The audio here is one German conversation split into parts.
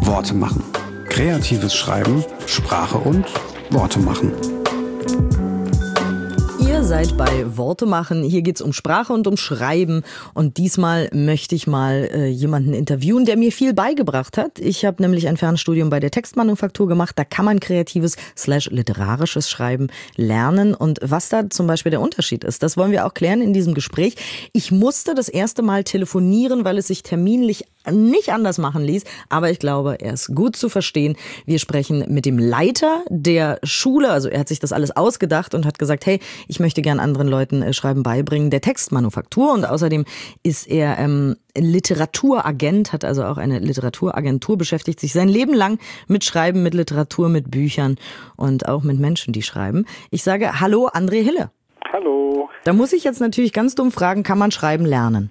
Worte machen. Kreatives Schreiben, Sprache und Worte machen. Ihr seid bei Worte machen. Hier geht's um Sprache und um Schreiben. Und diesmal möchte ich mal jemanden interviewen, der mir viel beigebracht hat. Ich habe nämlich ein Fernstudium bei der Textmanufaktur gemacht. Da kann man kreatives / literarisches Schreiben lernen. Und was da zum Beispiel der Unterschied ist, das wollen wir auch klären in diesem Gespräch. Ich musste das erste Mal telefonieren, weil es sich terminlich nicht anders machen ließ. Aber ich glaube, er ist gut zu verstehen. Wir sprechen mit dem Leiter der Schule. Also er hat sich das alles ausgedacht und hat gesagt, hey, ich möchte gern anderen Leuten Schreiben beibringen, der Textmanufaktur. Und außerdem ist er Literaturagent, hat also auch eine Literaturagentur, beschäftigt sich sein Leben lang mit Schreiben, mit Literatur, mit Büchern und auch mit Menschen, die schreiben. Ich sage Hallo, André Hille. Hallo. Da muss ich jetzt natürlich ganz dumm fragen, kann man Schreiben lernen?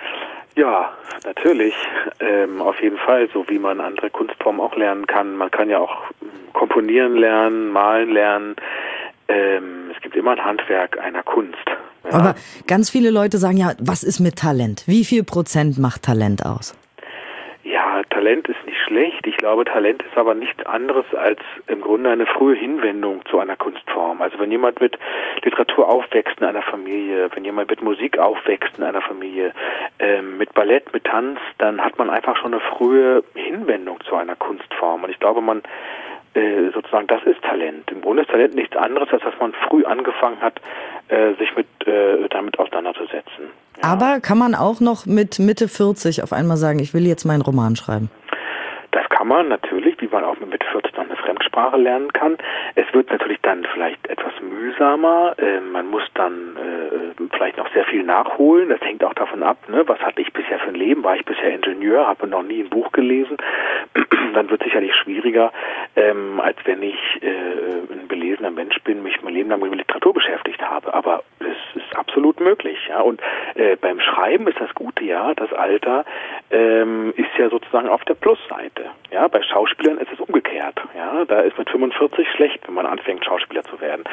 Ja, natürlich. Auf jeden Fall, so wie man andere Kunstformen auch lernen kann. Man kann ja auch komponieren lernen, malen lernen. Es gibt immer ein Handwerk einer Kunst. Ja. Aber ganz viele Leute sagen ja, was ist mit Talent? Wie viel Prozent macht Talent aus? Ja, Talent ist nicht schlecht. Ich glaube, Talent ist aber nichts anderes als im Grunde eine frühe Hinwendung zu einer Kunstform. Also wenn jemand mit Literatur aufwächst in einer Familie, wenn jemand mit Musik aufwächst in einer Familie, mit Ballett, mit Tanz, dann hat man einfach schon eine frühe Hinwendung zu einer Kunstform. Und ich glaube, sozusagen, das ist Talent. Im Grunde ist Talent nichts anderes, als dass man früh angefangen hat, sich damit auseinanderzusetzen. Ja. Aber kann man auch noch mit Mitte 40 auf einmal sagen, ich will jetzt meinen Roman schreiben? Das kann man natürlich, wie man auch mit Mitte 40 noch eine Fremdsprache lernen kann. Es wird natürlich dann vielleicht etwas mühsamer. Man muss dann vielleicht noch sehr viel nachholen. Das hängt auch davon ab, ne? Was hatte ich bisher für ein Leben? War ich bisher Ingenieur? Habe noch nie ein Buch gelesen? Dann wird es sicherlich schwieriger, als wenn ich ein belesener Mensch bin, mich mein Leben lang mit Literatur beschäftigt habe. Aber es ist absolut möglich. Ja? Und beim Schreiben ist das Gute, ja, das Alter ist ja sozusagen auf der Plusseite. Ja? Bei Schauspielern ist es umgekehrt. Ja? Da ist mit 45 schlecht, wenn man anfängt, Schauspieler zu werden.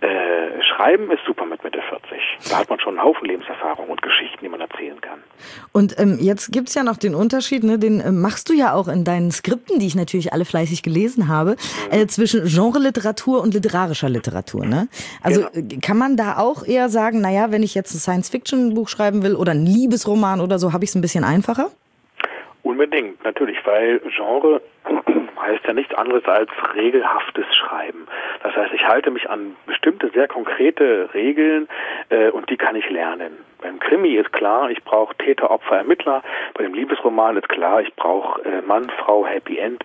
Schreiben ist super mit Mitte 40. Da hat man schon einen Haufen Lebenserfahrung und Geschichten, die man erzählen kann. Und jetzt gibt's ja noch den Unterschied, ne? Den machst du ja auch in deinen Skripten, die ich natürlich alle fleißig gelesen habe, zwischen Genre-Literatur und literarischer Literatur. Ne? Also genau. Kann man da auch eher sagen, naja, wenn ich jetzt ein Science-Fiction-Buch schreiben will oder ein Liebesroman oder so, habe ich es ein bisschen einfacher? Unbedingt, natürlich, weil Genre heißt ja nichts anderes als regelhaftes Schreiben. Das heißt, ich halte mich an bestimmte, sehr konkrete Regeln und die kann ich lernen. Beim Krimi ist klar, ich brauche Täter, Opfer, Ermittler. Bei dem Liebesroman ist klar, ich brauche Mann, Frau, Happy End.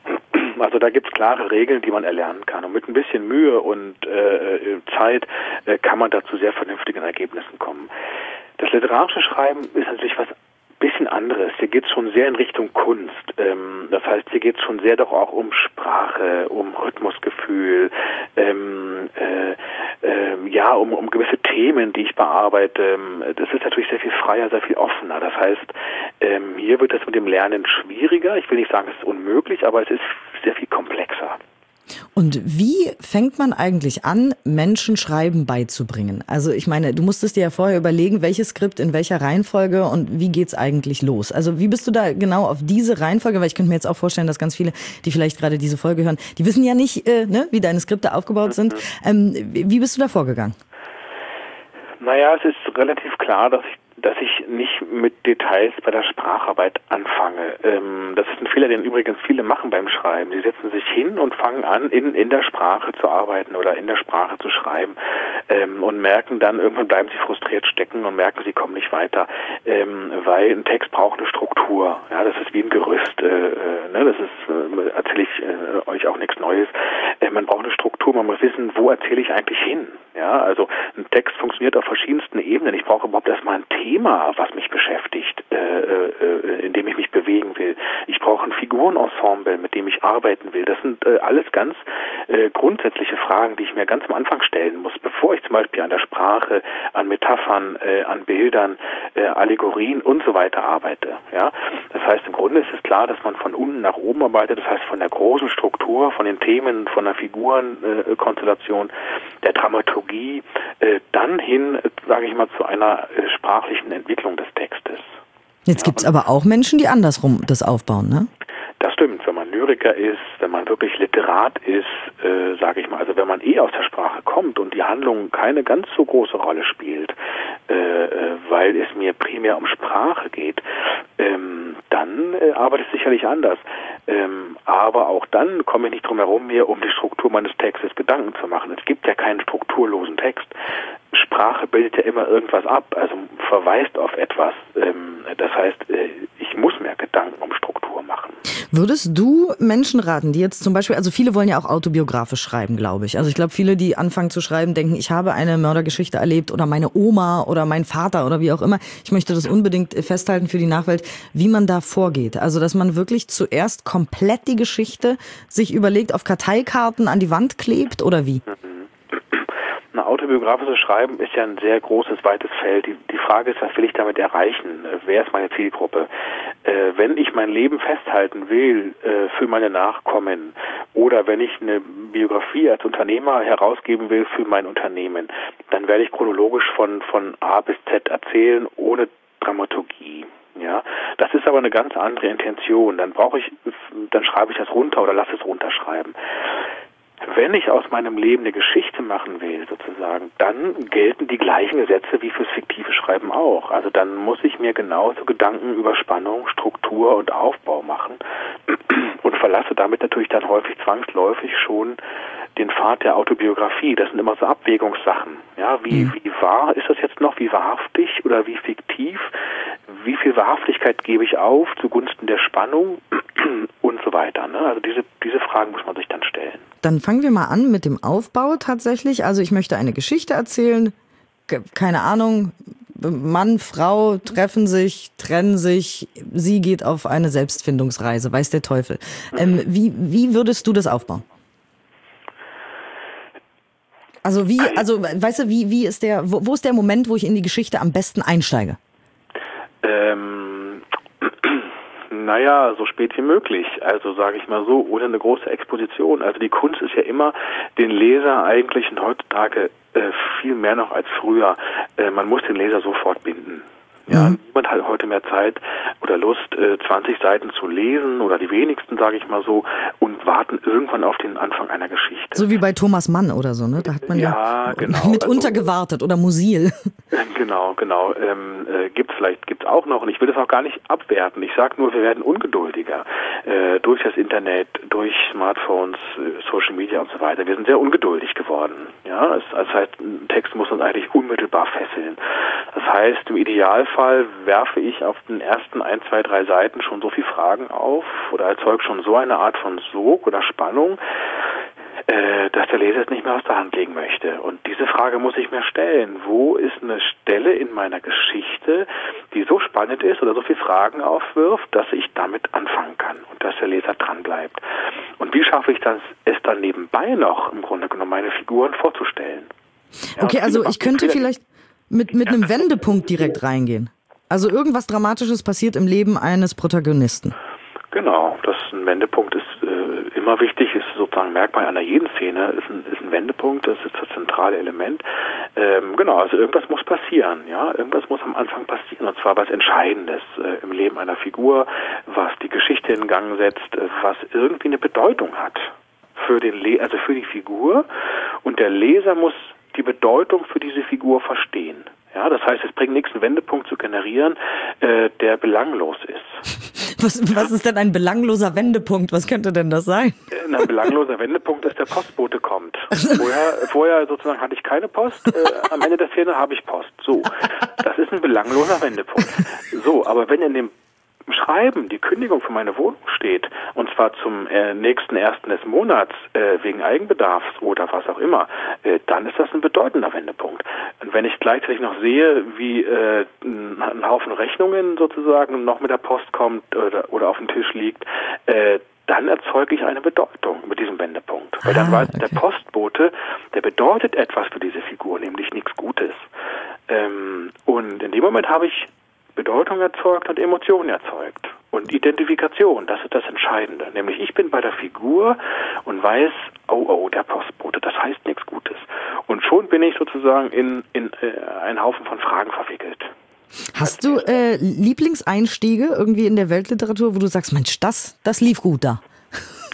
Also da gibt's klare Regeln, die man erlernen kann. Und mit ein bisschen Mühe und Zeit kann man da zu sehr vernünftigen Ergebnissen kommen. Das literarische Schreiben ist natürlich was bisschen anderes. Hier geht es schon sehr in Richtung Kunst. Das heißt, hier geht es schon sehr doch auch um Sprache, um Rhythmusgefühl, um gewisse Themen, die ich bearbeite. Das ist natürlich sehr viel freier, sehr viel offener. Das heißt, hier wird es mit dem Lernen schwieriger. Ich will nicht sagen, es ist unmöglich, aber es ist sehr viel komplexer. Und wie fängt man eigentlich an, Menschen Schreiben beizubringen? Also ich meine, du musstest dir ja vorher überlegen, welches Skript in welcher Reihenfolge und wie geht's eigentlich los? Also wie bist du da genau auf diese Reihenfolge? Weil ich könnte mir jetzt auch vorstellen, dass ganz viele, die vielleicht gerade diese Folge hören, die wissen ja nicht, wie deine Skripte aufgebaut sind. Wie bist du da vorgegangen? Naja, es ist relativ klar, dass ich nicht mit Details bei der Spracharbeit anfange. Das ist ein Fehler, den übrigens viele machen beim Schreiben. Sie setzen sich hin und fangen an, in der Sprache zu arbeiten oder in der Sprache zu schreiben und merken dann, irgendwann bleiben sie frustriert stecken und merken, sie kommen nicht weiter, weil ein Text braucht eine Struktur. Ja, das ist wie ein Gerüst. Das ist, erzähle ich euch auch nichts Neues. Man braucht eine Struktur, man muss wissen, wo erzähle ich eigentlich hin. Ja, also ein Text funktioniert auf verschiedensten Ebenen. Ich brauche überhaupt erstmal ein Thema, was mich beschäftigt, in dem ich mich bewegen will. Ich brauche ein Figurenensemble, mit dem ich arbeiten will. Das sind alles ganz grundsätzliche Fragen, die ich mir ganz am Anfang stellen muss, bevor ich zum Beispiel an der Sprache, an Metaphern, an Bildern, Allegorien und so weiter arbeite. Ja, das heißt, im Grunde ist es klar, dass man von unten nach oben arbeitet. Das heißt, von der großen Struktur, von den Themen, von der Figurenkonstellation, der Dramaturgie, dann hin, sage ich mal, zu einer sprachlichen Entwicklung des Textes. Jetzt gibt's aber auch Menschen, die andersrum das aufbauen, ne? Das stimmt. Wenn man Lyriker ist, wenn man wirklich Literat ist, sage ich mal, also wenn man aus der Sprache kommt und die Handlung keine ganz so große Rolle spielt, weil es mir primär um Sprache geht, dann arbeitet es sicherlich anders. Aber auch dann komme ich nicht drum herum, mir um die Struktur meines Textes Gedanken zu machen. Es gibt ja keinen strukturlosen Text. Sprache bildet ja immer irgendwas ab, also verweist auf etwas. Das heißt, ich muss mir Gedanken um Struktur machen. Würdest du Menschen raten, die jetzt zum Beispiel, also viele wollen ja auch autobiografisch schreiben, glaube ich. Also ich glaube, viele, die anfangen zu schreiben, denken, ich habe eine Mördergeschichte erlebt oder meine Oma oder mein Vater oder wie auch immer. Ich möchte das unbedingt festhalten für die Nachwelt, wie man da vorgeht. Also dass man wirklich zuerst komplett die Geschichte sich überlegt, auf Karteikarten an die Wand klebt oder wie? Ein autobiografisches Schreiben ist ja ein sehr großes, weites Feld. Die Frage ist, was will ich damit erreichen? Wer ist meine Zielgruppe? Wenn ich mein Leben festhalten will für meine Nachkommen oder wenn ich eine Biografie als Unternehmer herausgeben will für mein Unternehmen, dann werde ich chronologisch von A bis Z erzählen, ohne Dramaturgie. Ja, das ist aber eine ganz andere Intention. Dann schreibe ich das runter oder lasse es runterschreiben. Wenn ich aus meinem Leben eine Geschichte machen will, sozusagen, dann gelten die gleichen Gesetze wie fürs fiktive Schreiben auch. Also dann muss ich mir genauso Gedanken über Spannung, Struktur und Aufbau machen und verlasse damit natürlich dann häufig zwangsläufig schon den Pfad der Autobiografie. Das sind immer so Abwägungssachen. Ja, wie wahr ist das jetzt noch? Wie wahrhaftig oder wie fiktiv? Wie viel Wahrhaftigkeit gebe ich auf zugunsten der Spannung und so weiter. Ne? Also diese Fragen muss man sich dann stellen. Dann fangen wir mal an mit dem Aufbau tatsächlich. Also ich möchte eine Geschichte erzählen. Keine Ahnung, Mann, Frau treffen sich, trennen sich. Sie geht auf eine Selbstfindungsreise, weiß der Teufel. Wie würdest du das aufbauen? Also weißt du, wo ist der Moment, wo ich in die Geschichte am besten einsteige? Naja, so spät wie möglich. Also sage ich mal so, ohne eine große Exposition. Also die Kunst ist ja immer, den Leser eigentlich und heutzutage viel mehr noch als früher. Man muss den Leser sofort binden. Ja, niemand hat heute mehr Zeit oder Lust, 20 Seiten zu lesen oder die wenigsten, sage ich mal so, und warten irgendwann auf den Anfang einer Geschichte. So wie bei Thomas Mann oder so, ne? Da hat man ja genau, mitunter gewartet oder Musil. Genau. Gibt's auch noch, und ich will das auch gar nicht abwerten. Ich sage nur, wir werden ungeduldiger durch das Internet, durch Smartphones, Social Media und so weiter. Wir sind sehr ungeduldig geworden. Ja, das heißt, ein Text muss uns eigentlich unmittelbar fesseln. Das heißt, im Idealfall werfe ich auf den ersten 1, 2, 3 Seiten schon so viele Fragen auf oder erzeuge schon so eine Art von Sog oder Spannung, dass der Leser es nicht mehr aus der Hand legen möchte. Und diese Frage muss ich mir stellen. Wo ist eine Stelle in meiner Geschichte, die so spannend ist oder so viele Fragen aufwirft, dass ich damit anfangen kann und dass der Leser dran bleibt? Und wie schaffe ich es dann nebenbei noch, im Grunde genommen, meine Figuren vorzustellen? Ja, okay, also ich könnte vielleicht mit einem Wendepunkt direkt reingehen. Also irgendwas Dramatisches passiert im Leben eines Protagonisten. Genau, das ein Wendepunkt ist immer wichtig, ist sozusagen Merkmal einer jeden Szene, ist ein Wendepunkt, das ist das zentrale Element. Genau, also irgendwas muss passieren, ja, irgendwas muss am Anfang passieren, und zwar was Entscheidendes im Leben einer Figur, was die Geschichte in Gang setzt, was irgendwie eine Bedeutung hat für für die Figur, und der Leser muss die Bedeutung für diese Figur verstehen. Ja, das heißt, es bringt nichts, einen Wendepunkt zu generieren, der belanglos ist. Was ist denn ein belangloser Wendepunkt? Was könnte denn das sein? Ein belangloser Wendepunkt ist, der Postbote kommt. Vorher sozusagen hatte ich keine Post, am Ende der Szene habe ich Post. So, das ist ein belangloser Wendepunkt. So, aber wenn in dem Schreiben die Kündigung für meine Wohnung steht, und zwar zum nächsten 1. des Monats wegen Eigenbedarfs oder was auch immer, dann ist das ein bedeutender Wendepunkt. Und wenn ich gleichzeitig noch sehe, wie ein Haufen Rechnungen sozusagen noch mit der Post kommt oder auf dem Tisch liegt, dann erzeuge ich eine Bedeutung mit diesem Wendepunkt. Weil dann weiß der Postbote, der bedeutet etwas für diese Figur, nämlich nichts Gutes. Und in dem Moment habe ich Bedeutung erzeugt und Emotionen erzeugt. Und Identifikation, das ist das Entscheidende. Nämlich ich bin bei der Figur und weiß, oh, der Postbote, das heißt nichts Gutes. Und schon bin ich sozusagen in einen Haufen von Fragen verwickelt. Hast du Lieblingseinstiege irgendwie in der Weltliteratur, wo du sagst, Mensch, das lief gut da?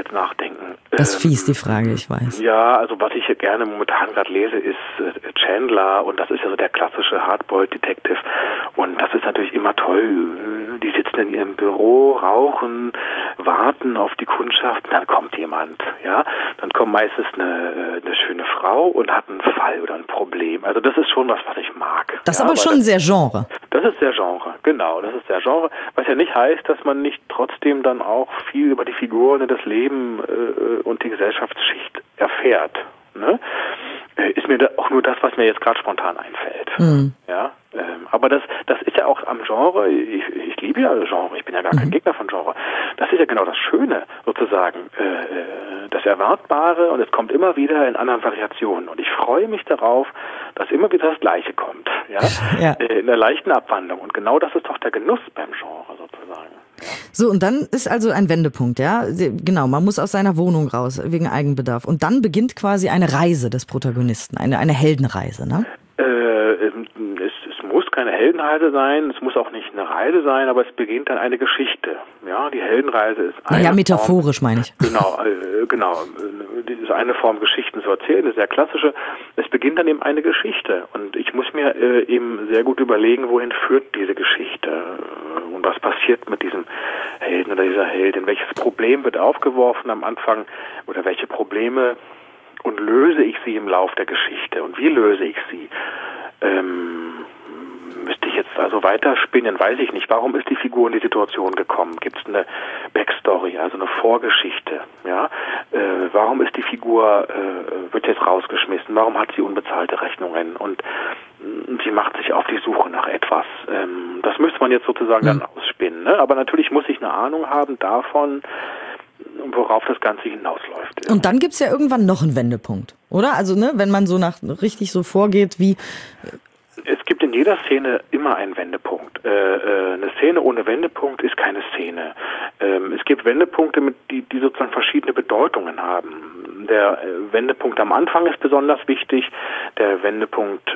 jetzt nachdenken. Das ist fies, die Frage, ich weiß. Ja, also was ich gerne momentan gerade lese, ist Chandler, und das ist ja so der klassische Hardboiled-Detective, und das ist natürlich immer toll. Die sitzen in ihrem Büro, rauchen, warten auf die Kundschaft, dann kommt jemand, ja, dann kommt meistens eine schöne Frau und hat einen Fall oder ein Problem. Also das ist schon was ich mag. Das ist aber schon sehr Genre. Das ist sehr Genre, genau, das ist sehr Genre, was ja nicht heißt, dass man nicht trotzdem dann auch viel über die Figuren, das Leben und die Gesellschaftsschicht erfährt. Ne? Ist mir auch nur das, was mir jetzt gerade spontan einfällt. Mhm. Ja, aber das ist ja auch am Genre, ich liebe ja Genre, ich bin ja gar kein Gegner von Genre. Das ist ja genau das Schöne, sozusagen, das Erwartbare, und es kommt immer wieder in anderen Variationen. Und ich freue mich darauf, dass immer wieder das Gleiche kommt, ja? In einer leichten Abwandlung. Und genau das ist doch der Genuss beim Genre, sozusagen. So, und dann ist also ein Wendepunkt, ja? Genau, man muss aus seiner Wohnung raus, wegen Eigenbedarf. Und dann beginnt quasi eine Reise des Protagonisten, eine Heldenreise, ne? Es muss keine Heldenreise sein, es muss auch nicht eine Reise sein, aber es beginnt dann eine Geschichte. Ja, die Heldenreise ist eine Naja, metaphorisch meine ich. Genau. Das ist eine Form, Geschichten zu erzählen, eine sehr klassische. Es beginnt dann eben eine Geschichte, und ich muss mir eben sehr gut überlegen, wohin führt diese Geschichte und was passiert mit diesem Helden oder dieser Heldin. Welches Problem wird aufgeworfen am Anfang, oder welche Probleme, und löse ich sie im Lauf der Geschichte, und wie löse ich sie? Müsste ich jetzt also weiterspinnen, weiß ich nicht. Warum ist die Figur in die Situation gekommen? Gibt es eine Backstory, also eine Vorgeschichte? Ja? Warum ist die Figur, wird jetzt rausgeschmissen? Warum hat sie unbezahlte Rechnungen? Und sie macht sich auf die Suche nach etwas. Das müsste man jetzt sozusagen dann ausspinnen. Ne? Aber natürlich muss ich eine Ahnung haben davon, worauf das Ganze hinausläuft. Und dann gibt's ja irgendwann noch einen Wendepunkt, oder? Also, ne, wenn man so richtig so vorgeht wie... Es gibt in jeder Szene immer einen Wendepunkt. Eine Szene ohne Wendepunkt ist keine Szene. Es gibt Wendepunkte, die sozusagen verschiedene Bedeutungen haben. Der Wendepunkt am Anfang ist besonders wichtig. Der Wendepunkt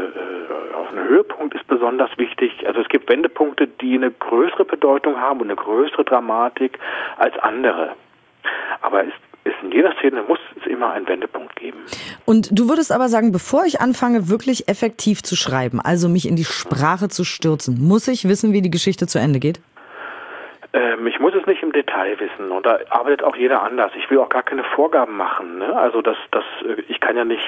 auf einem Höhepunkt ist besonders wichtig. Also es gibt Wendepunkte, die eine größere Bedeutung haben und eine größere Dramatik als andere. Aber in jeder Szene muss es immer einen Wendepunkt geben. Und du würdest aber sagen, bevor ich anfange, wirklich effektiv zu schreiben, also mich in die Sprache zu stürzen, muss ich wissen, wie die Geschichte zu Ende geht? Ich muss es nicht im Detail wissen, und da arbeitet auch jeder anders. Ich will auch gar keine Vorgaben machen. Ne? Also ich kann ja nicht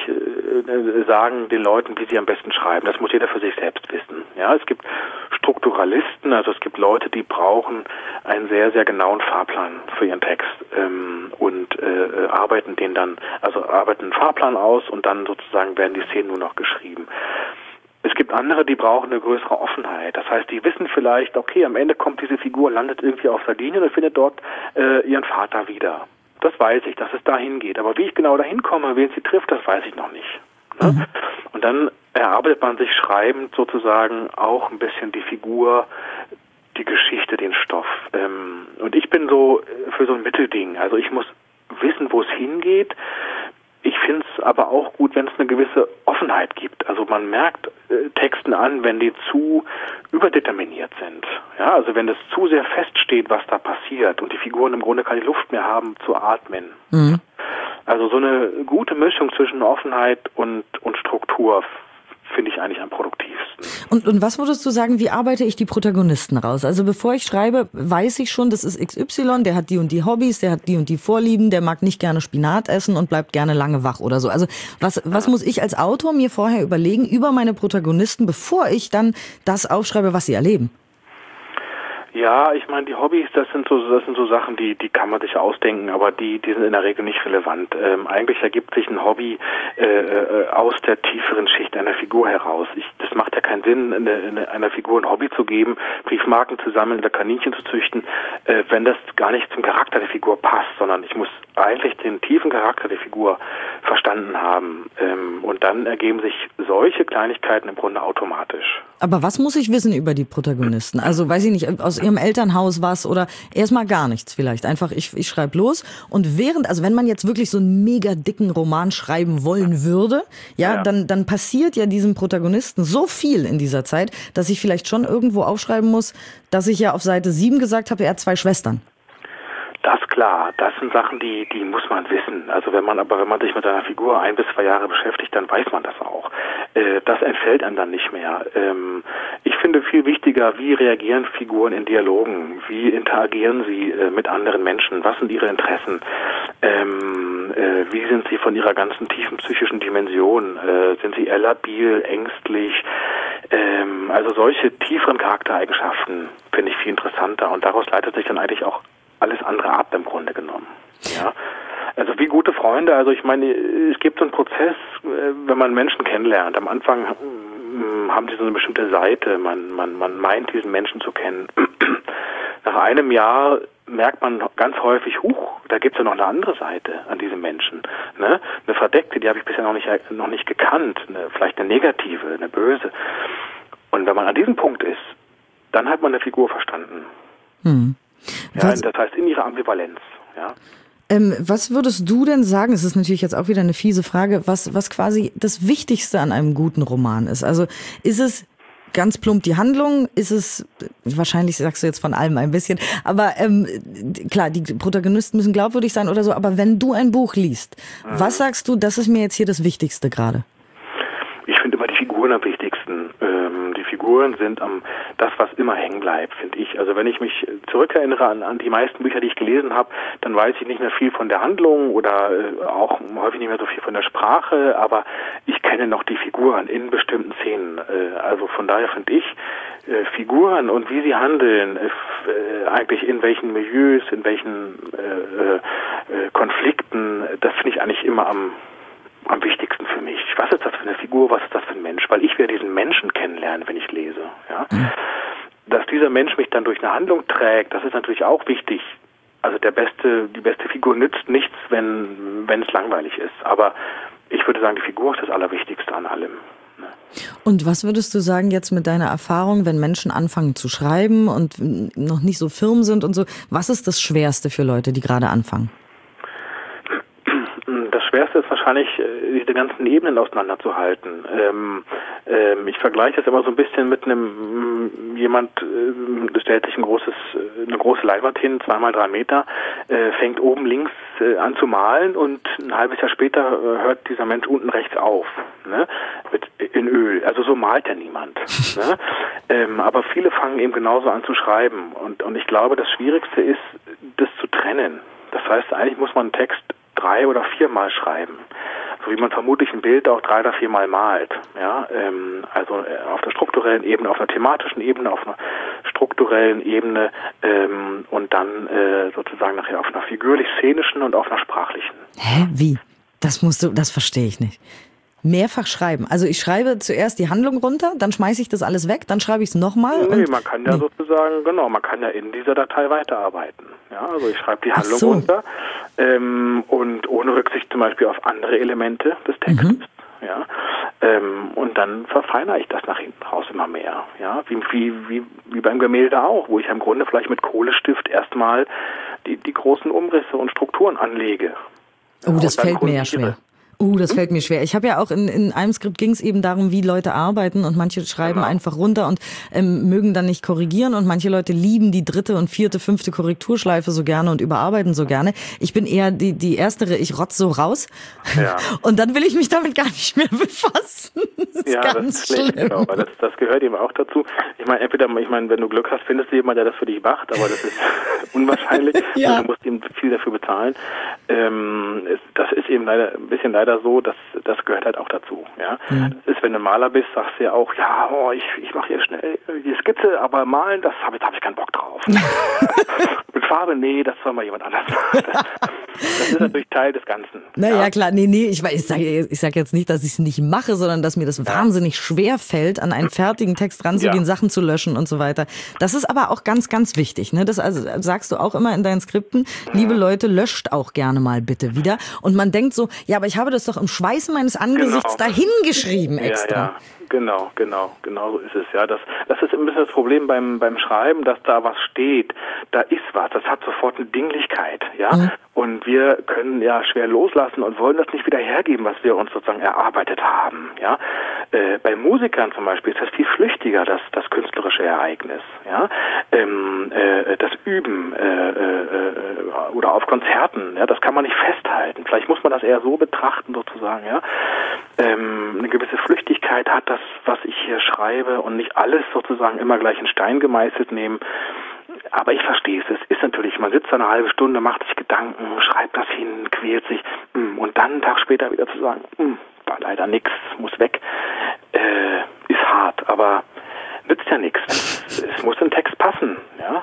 sagen den Leuten, wie sie am besten schreiben. Das muss jeder für sich selbst wissen. Ja, es gibt Strukturalisten, also es gibt Leute, die brauchen einen sehr, sehr genauen Fahrplan für ihren Text und arbeiten einen Fahrplan aus, und dann sozusagen werden die Szenen nur noch geschrieben. Es gibt andere, die brauchen eine größere Offenheit. Das heißt, die wissen vielleicht, okay, am Ende kommt diese Figur, landet irgendwie auf Sardinien und findet dort ihren Vater wieder. Das weiß ich, dass es dahin geht. Aber wie ich genau dahin komme, wen sie trifft, das weiß ich noch nicht. Ne? Mhm. Und dann erarbeitet man sich schreibend sozusagen auch ein bisschen die Figur, die Geschichte, den Stoff. Und ich bin so für so ein Mittelding. Also ich muss wissen, wo es hingeht. Ich finde es aber auch gut, wenn es eine gewisse Offenheit gibt. Also man merkt Texten an, wenn die zu überdeterminiert sind. Ja, also wenn es zu sehr feststeht, was da passiert, und die Figuren im Grunde keine Luft mehr haben zu atmen. Mhm. Also so eine gute Mischung zwischen Offenheit und Struktur finde ich eigentlich am produktivsten. Und was würdest du sagen, wie arbeite ich die Protagonisten raus? Also bevor ich schreibe, weiß ich schon, das ist XY, der hat die und die Hobbys, der hat die und die Vorlieben, der mag nicht gerne Spinat essen und bleibt gerne lange wach oder so. Also was muss ich als Autor mir vorher überlegen über meine Protagonisten, bevor ich dann das aufschreibe, was sie erleben? Ja, ich meine, die Hobbys, das sind so Sachen, die kann man sich ausdenken, aber die sind in der Regel nicht relevant. Eigentlich ergibt sich ein Hobby aus der tieferen Schicht einer Figur heraus. Das macht ja keinen Sinn, einer Figur ein Hobby zu geben, Briefmarken zu sammeln oder Kaninchen zu züchten, wenn das gar nicht zum Charakter der Figur passt, sondern ich muss eigentlich den tiefen Charakter der Figur verstanden haben. Und dann ergeben sich solche Kleinigkeiten im Grunde automatisch. Aber was muss ich wissen über die Protagonisten? Also weiß ich nicht, aus ihrem Elternhaus was oder erstmal gar nichts vielleicht. Einfach ich schreibe los, und wenn man jetzt wirklich so einen mega dicken Roman schreiben wollen würde, ja. Dann passiert ja diesem Protagonisten so viel in dieser Zeit, dass ich vielleicht schon irgendwo aufschreiben muss, dass ich ja auf Seite 7 gesagt habe, er hat 2 Schwestern. Das klar, das sind Sachen, die muss man wissen. Also wenn man sich mit seiner Figur 1 bis 2 Jahre beschäftigt, dann weiß man das auch. Das entfällt einem dann nicht mehr. Ich finde viel wichtiger, wie reagieren Figuren in Dialogen? Wie interagieren sie mit anderen Menschen? Was sind ihre Interessen? Wie sind sie von ihrer ganzen tiefen psychischen Dimension? Sind sie eher labil, ängstlich? Also solche tieferen Charaktereigenschaften finde ich viel interessanter und daraus leitet sich dann eigentlich auch alles andere ab im Grunde genommen. Ja. Also wie gute Freunde, also ich meine, es gibt so einen Prozess, wenn man Menschen kennenlernt. Am Anfang haben sie so eine bestimmte Seite, man meint diesen Menschen zu kennen. Nach einem Jahr merkt man ganz häufig, da gibt es ja noch eine andere Seite an diesem Menschen. Ne? Eine verdeckte, die habe ich bisher noch nicht gekannt, vielleicht eine negative, eine böse. Und wenn man an diesem Punkt ist, dann hat man eine Figur verstanden. Ja, das heißt in ihrer Ambivalenz. Ja. Was würdest du denn sagen, es ist natürlich jetzt auch wieder eine fiese Frage, was quasi das Wichtigste an einem guten Roman ist? Also ist es ganz plump die Handlung, ist es, wahrscheinlich sagst du jetzt von allem ein bisschen, aber klar, die Protagonisten müssen glaubwürdig sein oder so, aber wenn du ein Buch liest, was sagst du, das ist mir jetzt hier das Wichtigste gerade? Ich finde immer die Figuren am wichtigsten. Die Figuren sind das, was immer hängen bleibt, finde ich. Also wenn ich mich zurückerinnere an die meisten Bücher, die ich gelesen habe, dann weiß ich nicht mehr viel von der Handlung oder auch häufig nicht mehr so viel von der Sprache, aber ich kenne noch die Figuren in bestimmten Szenen. Also von daher finde ich Figuren und wie sie handeln, eigentlich in welchen Milieus, in welchen Konflikten, das finde ich eigentlich immer am wichtigsten für mich. Was ist das für eine Figur, was ist das für ein Mensch? Weil ich werde diesen Menschen kennenlernen, wenn ich lese. Ja? Dass dieser Mensch mich dann durch eine Handlung trägt, das ist natürlich auch wichtig. Also die beste Figur nützt nichts, wenn es langweilig ist. Aber ich würde sagen, die Figur ist das Allerwichtigste an allem. Ne? Und was würdest du sagen jetzt mit deiner Erfahrung, wenn Menschen anfangen zu schreiben und noch nicht so firm sind und so, was ist das Schwerste für Leute, die gerade anfangen? Das Schwerste ist wahrscheinlich, diese ganzen Ebenen auseinanderzuhalten. Ich vergleiche das immer so ein bisschen mit jemand stellt sich eine große Leinwand hin, 2x3 Meter, fängt oben links an zu malen und ein halbes Jahr später hört dieser Mensch unten rechts auf, ne? In Öl. Also so malt ja niemand. Ne? Aber viele fangen eben genauso an zu schreiben und ich glaube, das Schwierigste ist, das zu trennen. Das heißt, eigentlich muss man einen Text 3 oder 4 Mal schreiben. So wie man vermutlich ein Bild auch 3 oder 4 Mal malt. Ja, also auf der strukturellen Ebene, auf einer thematischen Ebene, auf einer strukturellen Ebene und dann sozusagen nachher auf einer figürlich-szenischen und auf einer sprachlichen. Hä? Wie? Das verstehe ich nicht. Mehrfach schreiben. Also ich schreibe zuerst die Handlung runter, dann schmeiße ich das alles weg, dann schreibe ich es nochmal. Nee, man kann ja sozusagen, man kann ja in dieser Datei weiterarbeiten. Ja, also ich schreibe die Handlung runter und ohne Rücksicht zum Beispiel auf andere Elemente des Textes. Ja, und dann verfeinere ich das nach hinten raus immer mehr. Ja, wie beim Gemälde auch, wo ich im Grunde vielleicht mit Kohlestift erstmal die großen Umrisse und Strukturen anlege. Oh, das fällt mir ja schwer. Das fällt mir schwer. Ich habe ja auch in einem Skript ging es eben darum, wie Leute arbeiten und manche schreiben einfach runter und mögen dann nicht korrigieren und manche Leute lieben die 3., 4., 5. Korrekturschleife so gerne und überarbeiten so gerne. Ich bin eher die erstere, ich rotz so raus und dann will ich mich damit gar nicht mehr befassen. Das ist ganz schlimm. Genau, weil das gehört eben auch dazu. Ich meine, wenn du Glück hast, findest du jemanden, der das für dich macht, aber das ist unwahrscheinlich. Ja. Und du musst ihm viel dafür bezahlen. Das ist eben leider so, das gehört halt auch dazu. Ja? Das ist, wenn du Maler bist, sagst du ja auch, ich mache hier schnell die Skizze, aber malen, das hab ich keinen Bock drauf. Mit Farbe, nee, das soll mal jemand anders machen. Das ist natürlich Teil des Ganzen. Naja, klar, ich sag jetzt nicht, dass ich es nicht mache, sondern dass mir das wahnsinnig schwer fällt, an einen fertigen Text ranzugehen, Sachen zu löschen und so weiter. Das ist aber auch ganz, ganz wichtig. Ne? Das also sagst du auch immer in deinen Skripten, liebe Leute, löscht auch gerne mal bitte wieder. Und man denkt so, aber ich habe das doch im Schweiße meines Angesichts dahingeschrieben extra. Ja. Genau so ist es, ja. Das ist ein bisschen das Problem beim Schreiben, dass da was steht, da ist was, das hat sofort eine Dinglichkeit, ja. Und wir können ja schwer loslassen und wollen das nicht wieder hergeben, was wir uns sozusagen erarbeitet haben, ja. Bei Musikern zum Beispiel ist das viel flüchtiger, das künstlerische Ereignis, ja. Das Üben oder oder auf Konzerten. Ja, das kann man nicht festhalten. Vielleicht muss man das eher so betrachten sozusagen. Ja, eine gewisse Flüchtigkeit hat das, was ich hier schreibe, und nicht alles sozusagen immer gleich in Stein gemeißelt nehmen. Aber ich verstehe es. Es ist natürlich, man sitzt da eine halbe Stunde, macht sich Gedanken, schreibt das hin, quält sich, und dann einen Tag später wieder zu sagen, war leider nichts, muss weg, ist hart, aber nützt ja nichts. Es muss im Text passen, ja.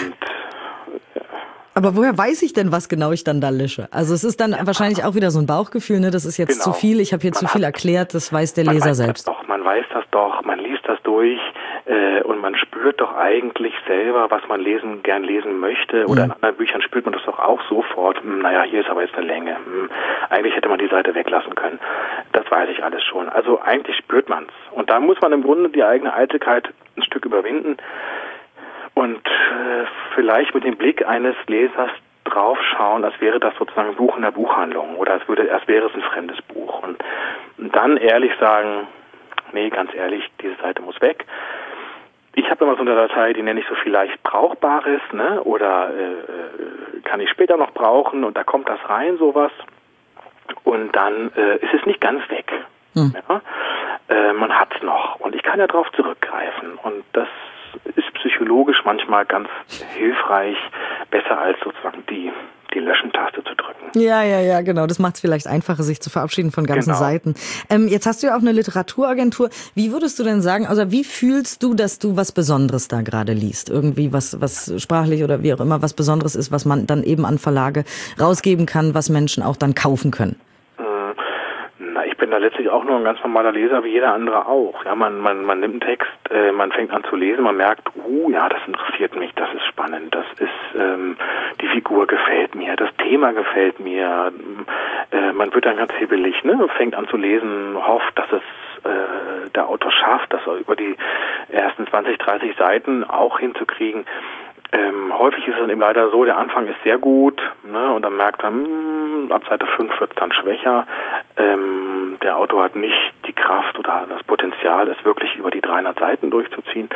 Aber woher weiß ich denn, was genau ich dann da lösche? Also es ist dann wahrscheinlich auch wieder so ein Bauchgefühl, ne? Das ist jetzt zu viel, ich habe hier zu viel erklärt, das weiß der Leser selbst. Man weiß das doch, man liest das durch, und man spürt doch eigentlich selber, was man gern lesen möchte. Oder in anderen Büchern spürt man das doch auch sofort. Naja, hier ist aber jetzt eine Länge. Eigentlich hätte man die Seite weglassen können. Das weiß ich alles schon. Also eigentlich spürt man's. Und da muss man im Grunde die eigene Eitelkeit ein Stück überwinden und vielleicht mit dem Blick eines Lesers draufschauen, als wäre das sozusagen ein Buch in der Buchhandlung oder als wäre es ein fremdes Buch. Und dann ehrlich sagen, nee, ganz ehrlich, diese Seite muss weg. Ich habe immer so eine Datei, die nenne ich so vielleicht Brauchbares, ne? Oder kann ich später noch brauchen, und da kommt das rein, sowas. Und dann ist es nicht ganz weg. Ja? Man hat's noch. Und ich kann ja drauf zurückgreifen. Und das ist psychologisch manchmal ganz hilfreich, besser als sozusagen die Löschen-Taste zu drücken. Ja, genau. Das macht es vielleicht einfacher, sich zu verabschieden von ganzen Seiten. Jetzt hast du ja auch eine Literaturagentur. Wie würdest du denn sagen, also wie fühlst du, dass du was Besonderes da gerade liest? Irgendwie was sprachlich oder wie auch immer was Besonderes ist, was man dann eben an Verlage rausgeben kann, was Menschen auch dann kaufen können? Ich bin da letztlich auch nur ein ganz normaler Leser, wie jeder andere auch. Ja, man nimmt einen Text, man fängt an zu lesen, man merkt, ja, das interessiert mich, das ist spannend, das ist, die Figur gefällt mir, das Thema gefällt mir, man wird dann ganz hibbelig, ne, fängt an zu lesen, hofft, dass es der Autor schafft, das über die ersten 20, 30 Seiten auch hinzukriegen. Häufig ist es dann eben leider so, der Anfang ist sehr gut, ne, und dann merkt man, ab Seite 5 wird es dann schwächer. Der Autor hat nicht die Kraft oder das Potenzial, es wirklich über die 300 Seiten durchzuziehen.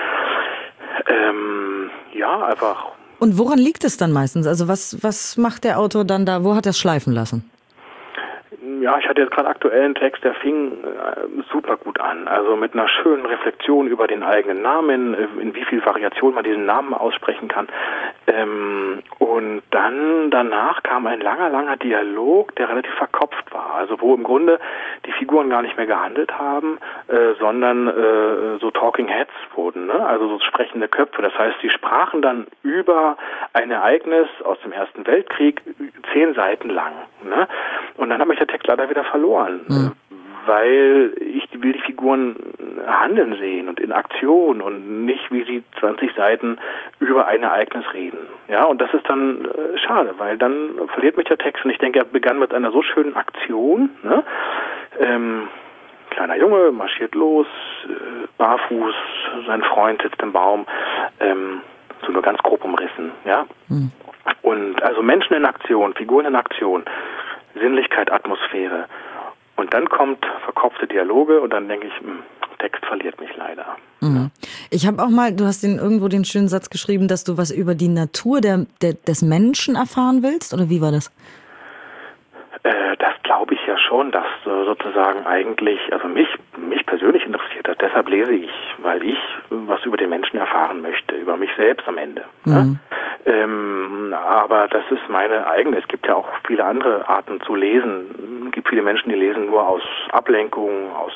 Einfach. Und woran liegt es dann meistens? Also was macht der Autor dann da? Wo hat er es schleifen lassen? Ja, ich hatte jetzt gerade aktuell einen Text, der fing super gut an. Also mit einer schönen Reflexion über den eigenen Namen, in wie viel Variation man diesen Namen aussprechen kann. Und dann danach kam ein langer Dialog, der relativ verkopft war. Also wo im Grunde die Figuren gar nicht mehr gehandelt haben, sondern so Talking Heads wurden, ne? Also so sprechende Köpfe. Das heißt, sie sprachen dann über ein Ereignis aus dem Ersten Weltkrieg 10 Seiten lang. Ne? Und dann hat mich der Text leider wieder verloren. Weil ich will die Figuren handeln sehen und in Aktion und nicht, wie sie 20 Seiten über ein Ereignis reden. Ja, und das ist dann schade, weil dann verliert mich der Text. Und ich denke, er begann mit einer so schönen Aktion. Ne? Kleiner Junge marschiert los, barfuß, sein Freund sitzt im Baum, so nur ganz grob umrissen. Ja? Und also Menschen in Aktion, Figuren in Aktion, Sinnlichkeit, Atmosphäre. Und dann kommt verkopfte Dialoge und dann denke ich, Text verliert mich leider. Mhm. Ich habe auch mal, du hast irgendwo den schönen Satz geschrieben, dass du was über die Natur des Menschen erfahren willst, oder wie war das? Das glaube ich ja schon, dass sozusagen eigentlich, also mich persönlich interessiert das, deshalb lese ich, weil ich was über den Menschen erfahren möchte, über mich selbst am Ende. Mhm. Ja? Aber das ist meine eigene, es gibt ja auch viele andere Arten zu lesen. Es gibt viele Menschen, die lesen nur aus Ablenkung, aus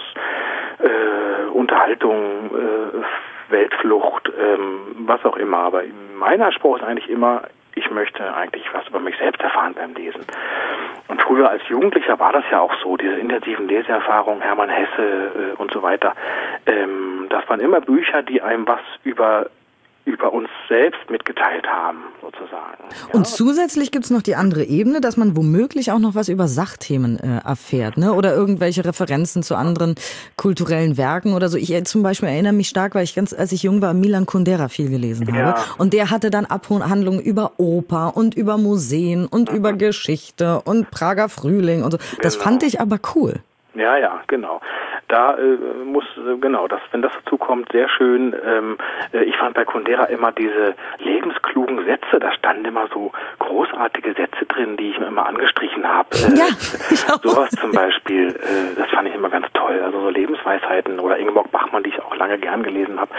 Unterhaltung, Weltflucht, was auch immer. Aber mein Anspruch ist eigentlich immer, ich möchte eigentlich was über mich selbst erfahren beim Lesen. Und früher als Jugendlicher war das ja auch so, diese intensiven Leseerfahrungen, Hermann Hesse und so weiter. Das waren immer Bücher, die einem was über uns selbst mitgeteilt haben, sozusagen. Ja. Und zusätzlich gibt's noch die andere Ebene, dass man womöglich auch noch was über Sachthemen erfährt, ne? Oder irgendwelche Referenzen zu anderen kulturellen Werken oder so. Ich zum Beispiel erinnere mich stark, weil ich als ich jung war, Milan Kundera viel gelesen habe. Ja. Und der hatte dann Abhandlungen über Oper und über Museen und über Geschichte und Prager Frühling und so. Das fand ich aber cool. Ja, genau. da wenn das dazu kommt, sehr schön. Ich fand bei Kundera immer diese lebensklugen Sätze, da standen immer so großartige Sätze drin, die ich mir immer angestrichen habe. Sowas zum Beispiel, das fand ich immer ganz toll. Also so Lebensweisheiten oder Ingeborg Bachmann, die ich auch lange gern gelesen habe.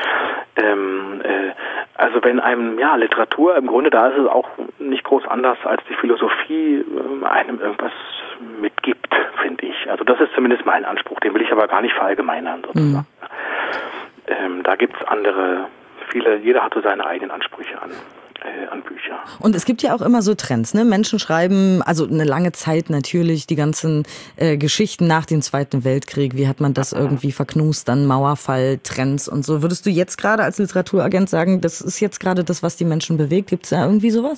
Also wenn einem, Literatur, im Grunde da ist es auch nicht groß anders als die Philosophie, einem irgendwas mitgibt, finde ich. Also das ist zumindest mein Anspruch, den will ich aber gar nicht verallgemeinern sozusagen. Da gibt's andere, jeder hat so seine eigenen Ansprüche an Bücher. Und es gibt ja auch immer so Trends, ne? Menschen schreiben, also eine lange Zeit natürlich, die ganzen Geschichten nach dem Zweiten Weltkrieg, wie hat man das irgendwie verknust, dann Mauerfall, Trends und so. Würdest du jetzt gerade als Literaturagent sagen, das ist jetzt gerade das, was die Menschen bewegt? Gibt es da irgendwie sowas?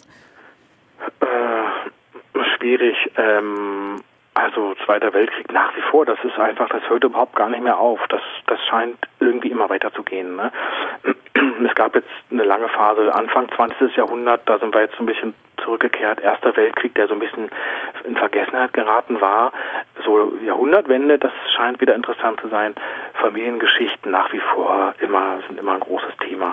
Schwierig. Also Zweiter Weltkrieg nach wie vor, das ist einfach, das hört überhaupt gar nicht mehr auf. Das scheint irgendwie immer weiterzugehen. Ne? Es gab jetzt eine lange Phase, Anfang 20. Jahrhundert, da sind wir jetzt so ein bisschen zurückgekehrt. Erster Weltkrieg, der so ein bisschen in Vergessenheit geraten war. So Jahrhundertwende, das scheint wieder interessant zu sein. Familiengeschichten nach wie vor sind immer ein großes Thema.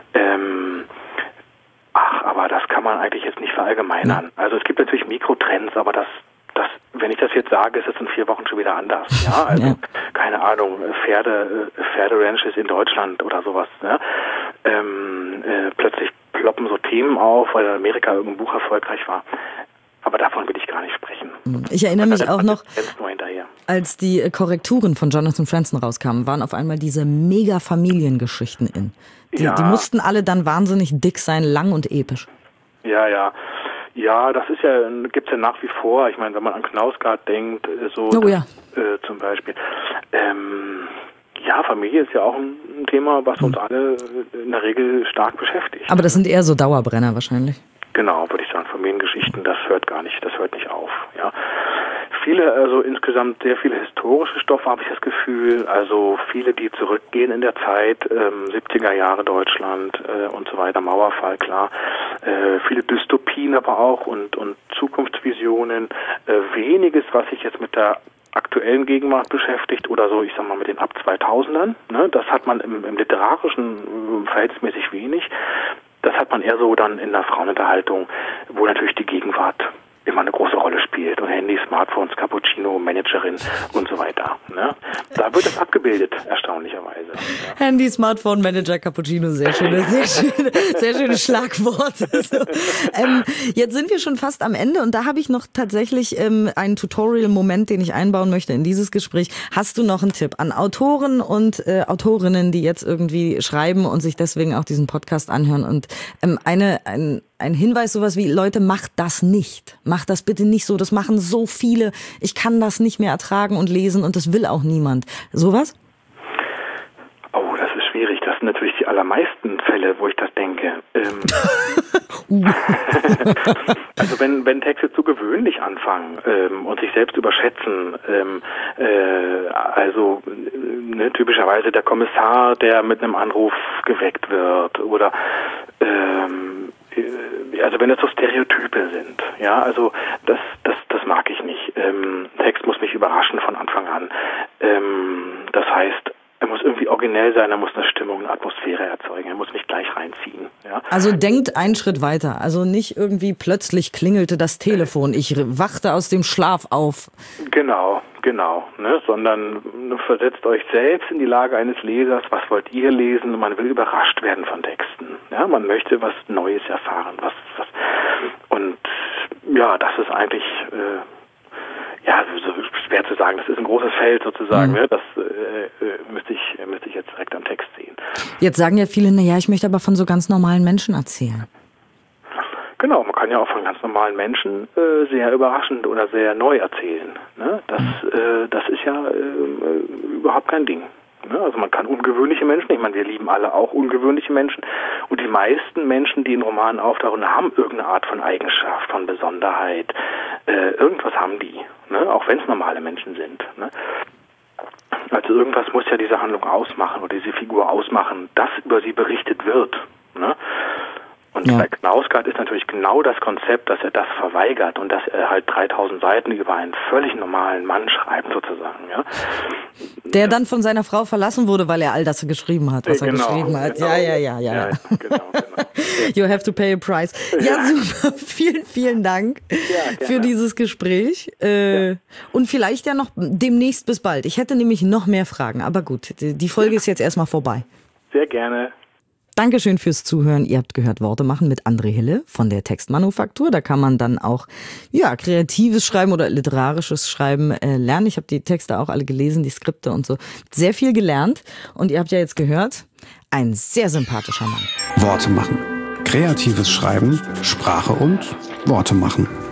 Aber das kann man eigentlich jetzt nicht verallgemeinern. Also es gibt natürlich Mikrotrends, aber wenn ich das jetzt sage, ist es in 4 Wochen schon wieder anders. Ja, also keine Ahnung, Pferderanches in Deutschland oder sowas. Ne? Plötzlich ploppen so Themen auf, weil in Amerika irgendein Buch erfolgreich war. Aber davon will ich gar nicht sprechen. Ich erinnere mich auch noch, als die Korrekturen von Jonathan Franzen rauskamen, waren auf einmal diese Mega-Familiengeschichten in. Die mussten alle dann wahnsinnig dick sein, lang und episch. Ja, das gibt's ja nach wie vor. Ich meine, wenn man an Knausgard denkt, zum Beispiel. Familie ist ja auch ein Thema, was uns alle in der Regel stark beschäftigt. Aber das sind eher so Dauerbrenner wahrscheinlich. Genau, würde ich sagen, Familiengeschichten, das hört nicht auf. Ja. Insgesamt sehr viele historische Stoffe, habe ich das Gefühl. Also viele, die zurückgehen in der Zeit, 70er Jahre Deutschland und so weiter, Mauerfall, klar. Viele Dystopien aber auch und Zukunftsvisionen. Weniges, was sich jetzt mit der aktuellen Gegenwart beschäftigt oder so, ich sag mal mit den ab 2000ern. Ne? Das hat man im Literarischen verhältnismäßig wenig. Das hat man eher so dann in der Frauenunterhaltung, wo natürlich die Gegenwart immer eine große Rolle spielt und Handy, Smartphones, Cappuccino, Managerin und so weiter. Ne? Da wird es abgebildet, erstaunlicherweise. Ja. Handy, Smartphone, Manager, Cappuccino, sehr schöne Schlagworte. Jetzt sind wir schon fast am Ende und da habe ich noch tatsächlich einen Tutorial-Moment, den ich einbauen möchte in dieses Gespräch. Hast du noch einen Tipp an Autoren und Autorinnen, die jetzt irgendwie schreiben und sich deswegen auch diesen Podcast anhören und ein Hinweis, sowas wie, Leute, macht das nicht. Macht das bitte nicht so. Das machen so viele. Ich kann das nicht mehr ertragen und lesen und das will auch niemand. Sowas? Oh, das ist schwierig. Das sind natürlich die allermeisten Fälle, wo ich das denke. Also wenn Texte zu gewöhnlich anfangen und sich selbst überschätzen, typischerweise der Kommissar, der mit einem Anruf geweckt wird oder wenn das so Stereotype sind, ja, also das mag ich nicht. Text muss mich überraschen von Anfang an. Das heißt, er muss irgendwie originell sein, er muss eine Stimmung, eine Atmosphäre erzeugen, er muss mich gleich reinziehen. Ja. Also denkt einen Schritt weiter, also nicht irgendwie plötzlich klingelte das Telefon, ich wachte aus dem Schlaf auf. Genau, ne, sondern versetzt euch selbst in die Lage eines Lesers, was wollt ihr lesen, und man will überrascht werden von Texten. Ja, man möchte was Neues erfahren, und ja, das ist eigentlich so schwer zu sagen, das ist ein großes Feld sozusagen, ne? Das müsste ich jetzt direkt am Text sehen. Jetzt sagen ja viele, ich möchte aber von so ganz normalen Menschen erzählen. Genau, man kann ja auch von ganz normalen Menschen sehr überraschend oder sehr neu erzählen. Ne? Das ist ja überhaupt kein Ding. Ne? Also man kann ungewöhnliche Menschen, ich meine, wir lieben alle auch ungewöhnliche Menschen, und die meisten Menschen, die in Romanen auftauchen, haben irgendeine Art von Eigenschaft, von Besonderheit. Irgendwas haben die, ne? Auch wenn es normale Menschen sind. Ne? Also irgendwas muss ja diese Handlung ausmachen oder diese Figur ausmachen, dass über sie berichtet wird. Ne? Und bei Knausgard ist natürlich genau das Konzept, dass er das verweigert und dass er halt 3000 Seiten über einen völlig normalen Mann schreibt sozusagen. Ja? Der dann von seiner Frau verlassen wurde, weil er all das geschrieben hat, was er geschrieben hat. Genau. Ja. Genau. You have to pay a price. Ja, super. Vielen Dank für dieses Gespräch. Und vielleicht ja noch demnächst bis bald. Ich hätte nämlich noch mehr Fragen, aber gut, die Folge ist jetzt erstmal vorbei. Sehr gerne. Dankeschön fürs Zuhören. Ihr habt gehört Worte machen mit André Hille von der Textmanufaktur. Da kann man dann auch kreatives Schreiben oder literarisches Schreiben lernen. Ich habe die Texte auch alle gelesen, die Skripte und so. Sehr viel gelernt. Und ihr habt ja jetzt gehört, ein sehr sympathischer Mann. Worte machen. Kreatives Schreiben, Sprache und Worte machen.